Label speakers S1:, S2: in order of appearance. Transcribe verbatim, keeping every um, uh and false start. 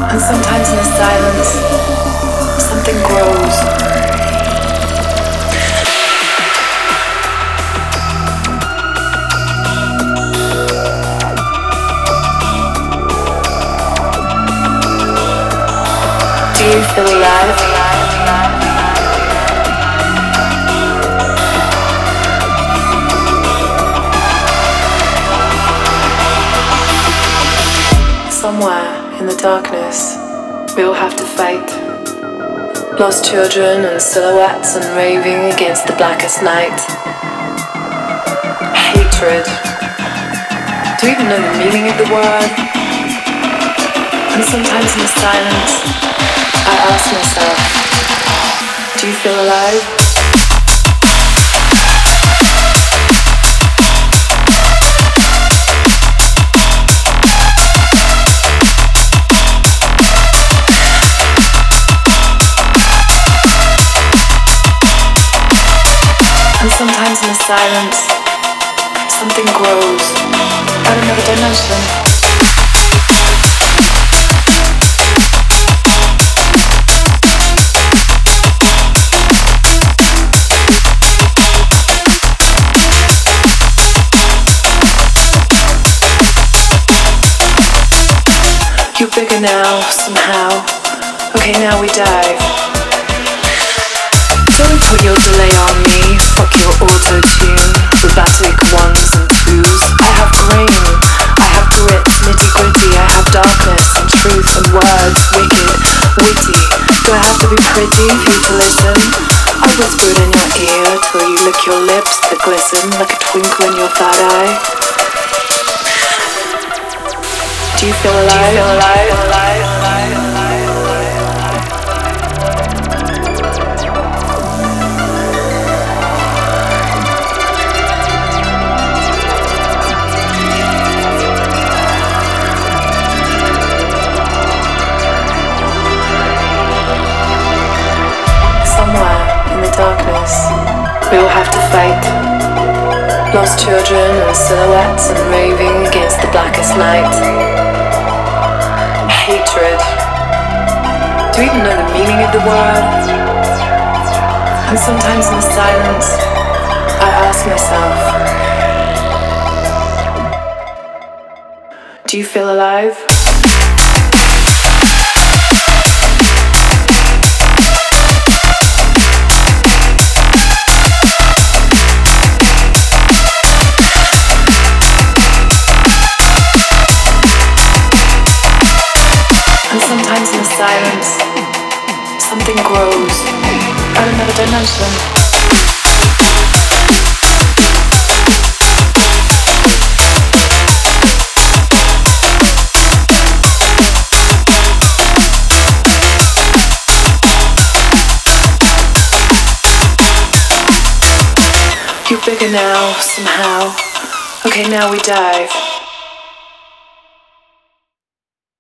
S1: And sometimes in the silence, something grows. Do you feel alive? Somewhere in the darkness, we all have to fight. Lost children and silhouettes and raving against the blackest night. Hatred. Do you even know the meaning of the word? And sometimes in the silence, I ask myself, do you feel alive? And sometimes in the silence, something grows out of another dimension. You're bigger now, somehow. Okay, now we dive. Don't put your delay on me. Fuck your auto-tune, robotic ones and twos. I have grain, I have grit, nitty-gritty. I have darkness and truth and words, wicked, witty. Do I have to be pretty for you to listen? I whisper it in your ear till you lick your lips that glisten like a twinkle in your third eye. Do you feel alive? Do you feel alive? alive, alive, alive, alive. Somewhere in the darkness, we all have to fight. Lost children and silhouettes and raving against the blackest night. Hatred. Do you even know the meaning of the word? And sometimes in the silence, I ask myself, do you feel alive? Sometimes in the silence, something grows out of another dimension. You're bigger now, somehow. Okay, now we dive.